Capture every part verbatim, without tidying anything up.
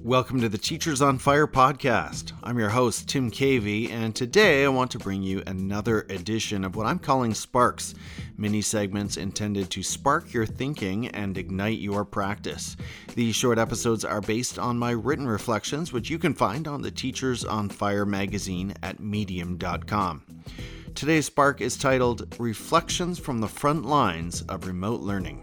Welcome to the Teachers on Fire podcast. I'm your host, Tim Cavey, and today I want to bring you another edition of what I'm calling Sparks, mini segments intended to spark your thinking and ignite your practice. These short episodes are based on my written reflections, which you can find on the Teachers on Fire magazine at medium dot com. Today's Spark is titled Reflections from the Front Lines of Remote Learning.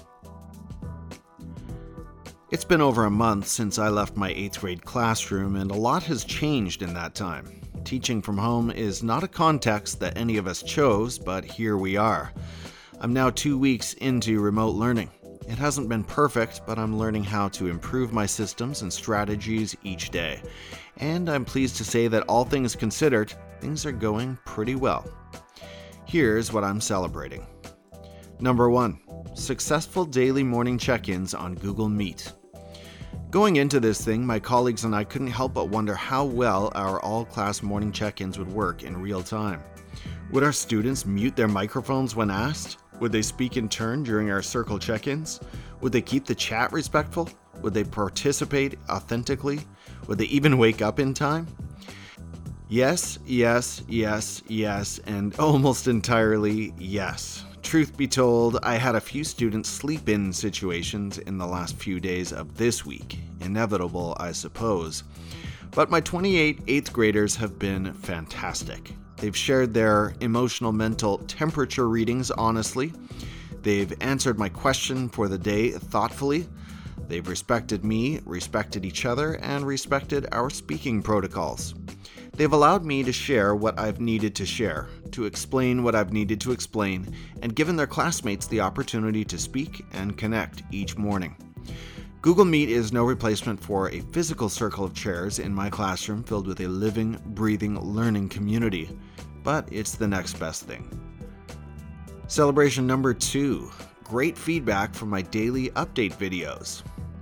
It's been over a month since I left my eighth grade classroom, and a lot has changed in that time. Teaching from home is not a context that any of us chose, but here we are. I'm now two weeks into remote learning. It hasn't been perfect, but I'm learning how to improve my systems and strategies each day. And I'm pleased to say that all things considered, things are going pretty well. Here's what I'm celebrating. Number one, successful daily morning check-ins on Google Meet. Going into this thing, my colleagues and I couldn't help but wonder how well our all-class morning check-ins would work in real time. Would our students mute their microphones when asked? Would they speak in turn during our circle check-ins? Would they keep the chat respectful? Would they participate authentically? Would they even wake up in time? Yes, yes, yes, yes, and almost entirely yes. Truth be told, I had a few students sleep in situations in the last few days of this week. Inevitable, I suppose. But my twenty-eight eighth graders have been fantastic. They've shared their emotional mental temperature readings honestly. They've answered my question for the day thoughtfully. They've respected me, respected each other, and respected our speaking protocols. They've allowed me to share what I've needed to share, to explain what I've needed to explain, and given their classmates the opportunity to speak and connect each morning. Google Meet is no replacement for a physical circle of chairs in my classroom filled with a living, breathing, learning community, but it's the next best thing. Celebration number two, great feedback from my daily update videos.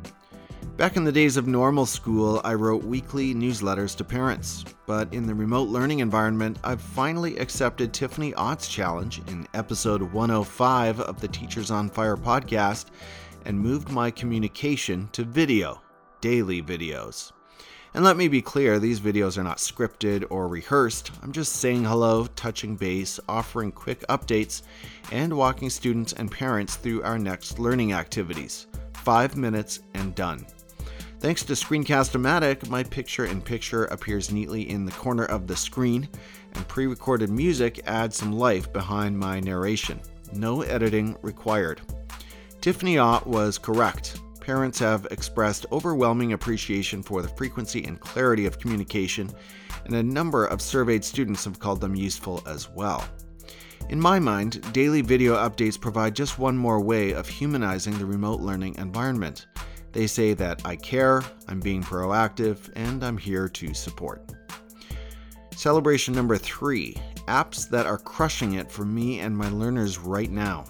Back in the days of normal school, I wrote weekly newsletters to parents, but in the remote learning environment, I've finally accepted Tiffany Ott's challenge in episode one oh five of the Teachers on Fire podcast and moved my communication to video, daily videos. And let me be clear, these videos are not scripted or rehearsed. I'm just saying hello, touching base, offering quick updates, and walking students and parents through our next learning activities. Five minutes and done. Thanks to Screencast-O-Matic, my picture-in-picture appears neatly in the corner of the screen, and pre-recorded music adds some life behind my narration. No editing required. Tiffany Ott was correct. Parents have expressed overwhelming appreciation for the frequency and clarity of communication, and a number of surveyed students have called them useful as well. In my mind, daily video updates provide just one more way of humanizing the remote learning environment. They say that I care, I'm being proactive, and I'm here to support. Celebration number three, apps that are crushing it for me and my learners right now.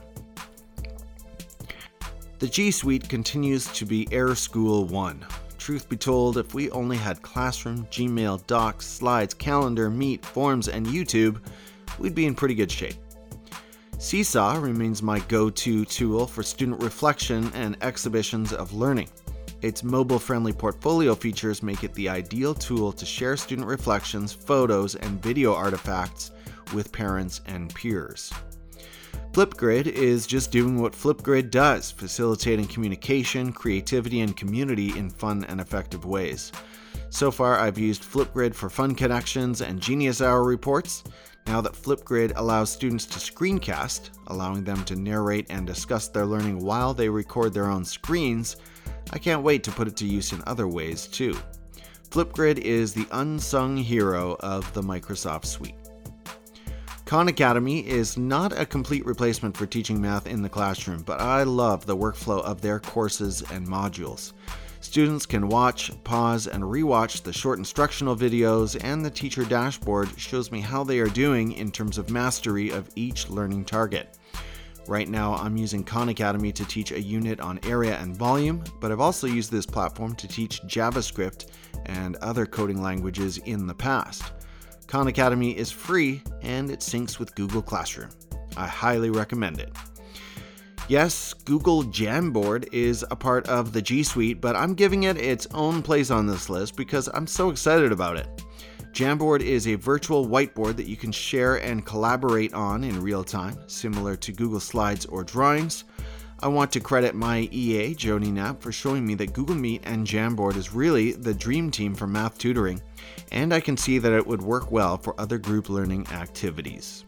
The G Suite continues to be Air School one. Truth be told, if we only had Classroom, Gmail, Docs, Slides, Calendar, Meet, Forms, and YouTube, we'd be in pretty good shape. Seesaw remains my go-to tool for student reflection and exhibitions of learning. Its mobile-friendly portfolio features make it the ideal tool to share student reflections, photos, and video artifacts with parents and peers. Flipgrid is just doing what Flipgrid does, facilitating communication, creativity, and community in fun and effective ways. So far, I've used Flipgrid for fun connections and Genius Hour reports. Now that Flipgrid allows students to screencast, allowing them to narrate and discuss their learning while they record their own screens, I can't wait to put it to use in other ways too. Flipgrid is the unsung hero of the Microsoft Suite. Khan Academy is not a complete replacement for teaching math in the classroom, but I love the workflow of their courses and modules. Students can watch, pause, and rewatch the short instructional videos, and the teacher dashboard shows me how they are doing in terms of mastery of each learning target. Right now, I'm using Khan Academy to teach a unit on area and volume, but I've also used this platform to teach JavaScript and other coding languages in the past. Khan Academy is free, and it syncs with Google Classroom. I highly recommend it. Yes, Google Jamboard is a part of the G Suite, but I'm giving it its own place on this list because I'm so excited about it. Jamboard is a virtual whiteboard that you can share and collaborate on in real time, similar to Google Slides or Drawings. I want to credit my E A, Jody Knapp, for showing me that Google Meet and Jamboard is really the dream team for math tutoring, and I can see that it would work well for other group learning activities.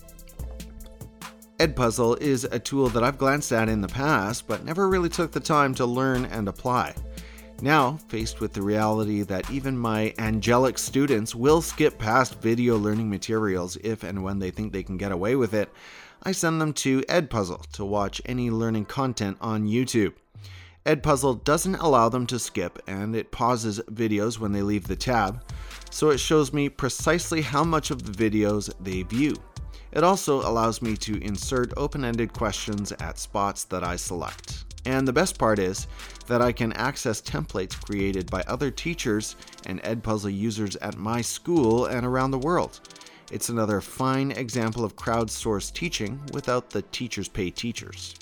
Edpuzzle is a tool that I've glanced at in the past, but never really took the time to learn and apply. Now, faced with the reality that even my angelic students will skip past video learning materials if and when they think they can get away with it, I send them to Edpuzzle to watch any learning content on YouTube. Edpuzzle doesn't allow them to skip, and it pauses videos when they leave the tab, so it shows me precisely how much of the videos they view. It also allows me to insert open-ended questions at spots that I select. And the best part is that I can access templates created by other teachers and Edpuzzle users at my school and around the world. It's another fine example of crowdsourced teaching without the teachers pay teachers.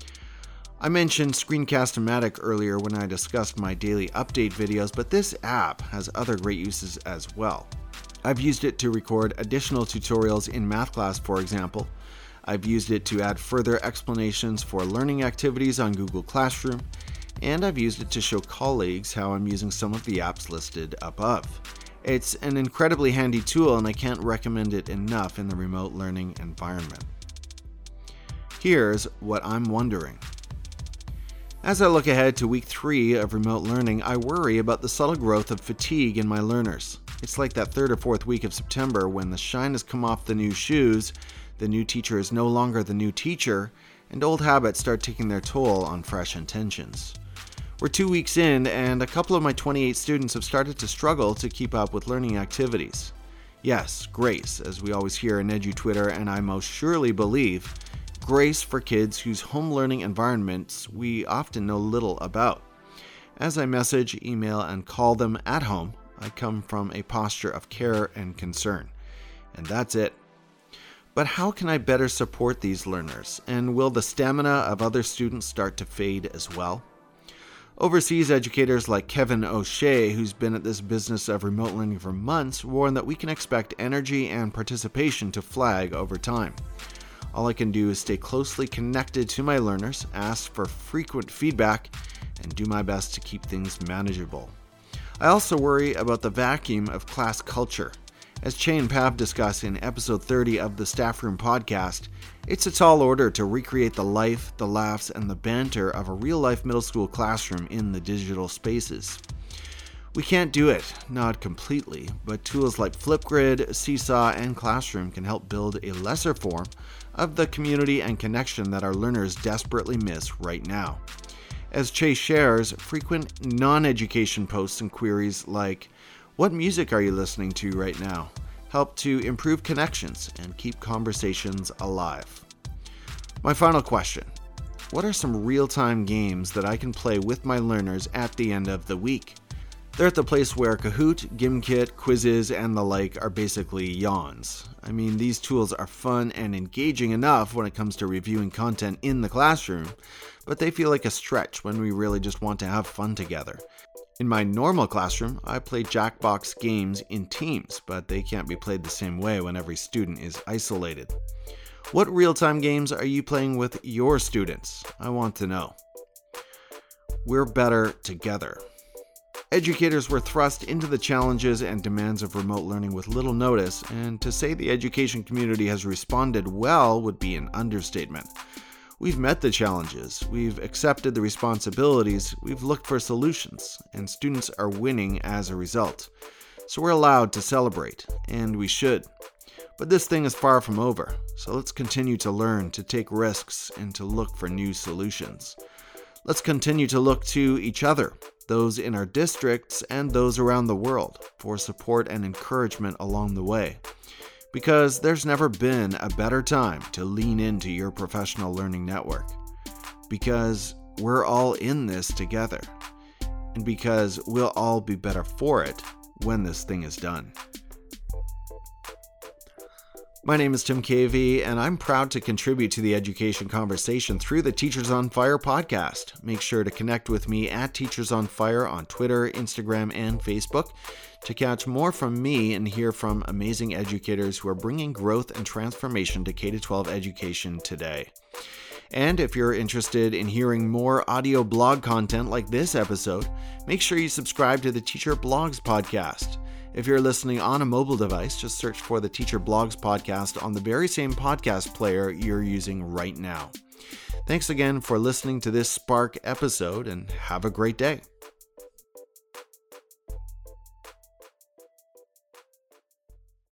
I mentioned Screencast-O-Matic earlier when I discussed my daily update videos, but this app has other great uses as well. I've used it to record additional tutorials in math class, for example. I've used it to add further explanations for learning activities on Google Classroom, and I've used it to show colleagues how I'm using some of the apps listed above. It's an incredibly handy tool, and I can't recommend it enough in the remote learning environment. Here's what I'm wondering. As I look ahead to week three of remote learning, I worry about the subtle growth of fatigue in my learners. It's like that third or fourth week of September when the shine has come off the new shoes, the new teacher is no longer the new teacher, and old habits start taking their toll on fresh intentions. We're two weeks in, and a couple of my twenty-eight students have started to struggle to keep up with learning activities. Yes, grace, as we always hear in EduTwitter, and I most surely believe, grace for kids whose home learning environments we often know little about. As I message, email, and call them at home, I come from a posture of care and concern. And that's it. But how can I better support these learners? And will the stamina of other students start to fade as well? Overseas educators like Kevin O'Shea, who's been at this business of remote learning for months, warn that we can expect energy and participation to flag over time. All I can do is stay closely connected to my learners, ask for frequent feedback, and do my best to keep things manageable. I also worry about the vacuum of class culture. As Che and Pav discuss in episode thirty of the Staff Room podcast, it's a tall order to recreate the life, the laughs, and the banter of a real-life middle school classroom in the digital spaces. We can't do it, not completely, but tools like Flipgrid, Seesaw, and Classroom can help build a lesser form of the community and connection that our learners desperately miss right now. As Che shares, frequent non-education posts and queries like, "What music are you listening to right now?" help to improve connections and keep conversations alive. My final question: what are some real-time games that I can play with my learners at the end of the week? They're at the place where Kahoot, Gimkit, quizzes, and the like are basically yawns. I mean, these tools are fun and engaging enough when it comes to reviewing content in the classroom, but they feel like a stretch when we really just want to have fun together. In my normal classroom, I play Jackbox games in teams, but they can't be played the same way when every student is isolated. What real-time games are you playing with your students? I want to know. We're better together. Educators were thrust into the challenges and demands of remote learning with little notice, and to say the education community has responded well would be an understatement. We've met the challenges, we've accepted the responsibilities, we've looked for solutions, and students are winning as a result. So we're allowed to celebrate, and we should. But this thing is far from over, so let's continue to learn, to take risks, and to look for new solutions. Let's continue to look to each other, those in our districts and those around the world, for support and encouragement along the way. Because there's never been a better time to lean into your professional learning network. Because we're all in this together. And because we'll all be better for it when this thing is done. My name is Tim Cavey, and I'm proud to contribute to the education conversation through the Teachers on Fire podcast. Make sure to connect with me at Teachers on Fire on Twitter, Instagram, and Facebook to catch more from me and hear from amazing educators who are bringing growth and transformation to K through twelve education today. And if you're interested in hearing more audio blog content like this episode, make sure you subscribe to the Teacher Blogs podcast. If you're listening on a mobile device, just search for the Teacher Blogs podcast on the very same podcast player you're using right now. Thanks again for listening to this Spark episode, and have a great day.